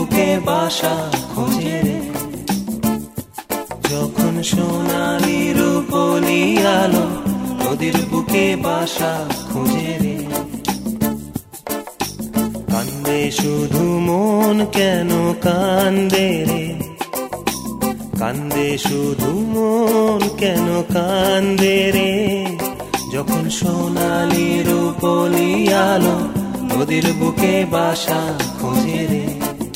বুকে বাসা খোঁজে রে। যখন সোনালি রূপলি আলো নদীর বুকে বাসা খোঁজে রে। কান্দে শুধু মন কেন কান্দে রে, কান্দে শুধু মন কেন কান্দে রে। যখন সোনালি রূপলি আলো নদীর বুকে বাসা খোঁজে রে।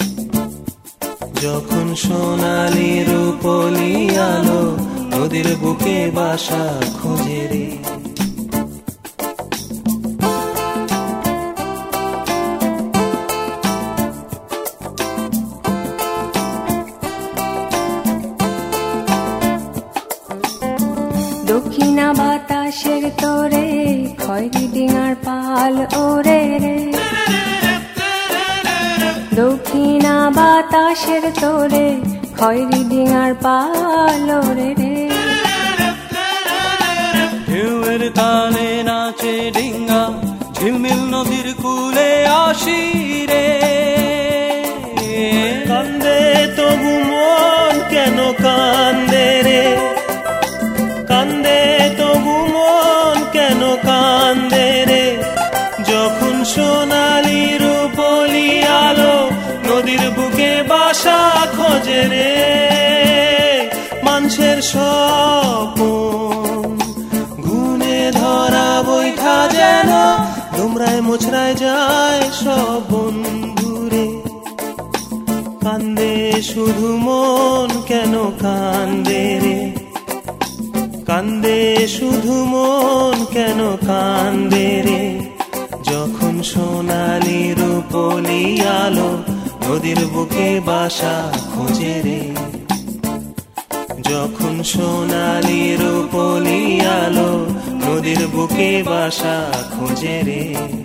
যখন সোনালি রূপলি আলো নদীর বুকে বাসা খোঁজে রে। দক্ষিণা বাতাসের তোরে খয়রি ডিঙার পাল ওরে রে। দক্ষিণা বাতাসের তোরে খয়রি ডিঙার পাল ওরে রে। ঢেউয়ের তালে নাচে ডিঙ্গা ঝিলমিল নদীর কূলে আসি রে। কান্দে তবু মন কেন কান্দে রে, কান্দে তবু মন কেন কান্দে রে। যখন সোনালি রূপলি আলো নদীর বুকে বাসা খোঁজে রে। মানুষের স্বপন গুনে ধরা বৈঠা যেন তোমরায় মোছরায় যায় সব বন্ধুরে। কান্দে শুধু মন কেন কান্দে রে, কান্দে শুধু মন কেন কান্দে রে। যখন সোনালি রূপলি আলো নদীর বুকে বাসা খোঁজে রে। যখন সোনালি রূপলি আলো নদীর বুকে বাসা খোঁজে রে।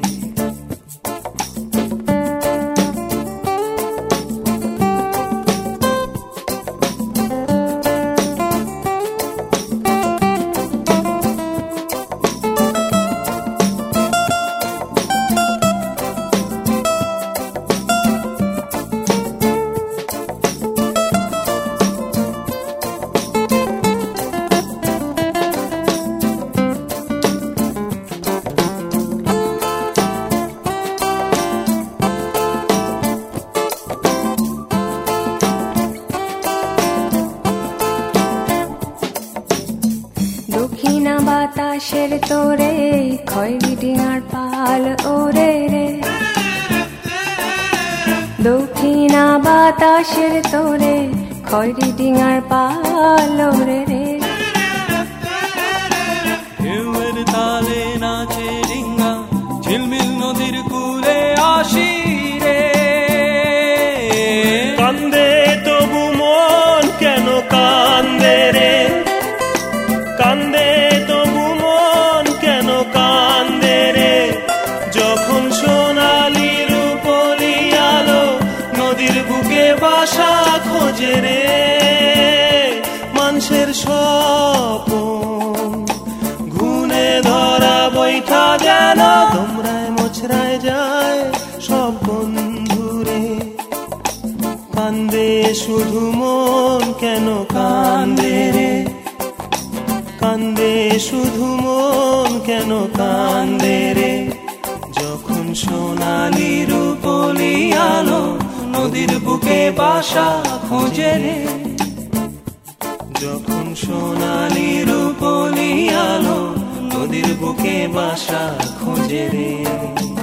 দক্ষিণা বাতাসের তোরে খয়রি ডিঙার পাল ওরে রে। দক্ষিণা বাতাসের তোরে খয়রি ডিঙার পাল ওরে রে। ঢেউয়ের তালে নাচে ডিঙ্গা ঝিলমিল নদীর কূলে আসি রে। কান্দে তবু মন কেন কান্দে রে, কান্দে তবু মন কেন কান্দে রে। যখন সোনালি রূপলি আলো নদীর বুকে বাসা খোঁজে রে। মানুষের স্বপন গুনে ধরা বৈঠা যেন তোমরায় মোছরায় যায় সব বন্ধুরে। কান্দে শুধু মন কেন কান্দে রে, কান্দে শুধু মন কেন কান্দে রে। যখন সোনালি রূপলি আলো নদীর বুকে বাসা খোঁজে রে। যখন সোনালি রূপলি আলো নদীর বুকে বাসা খোঁজে রে।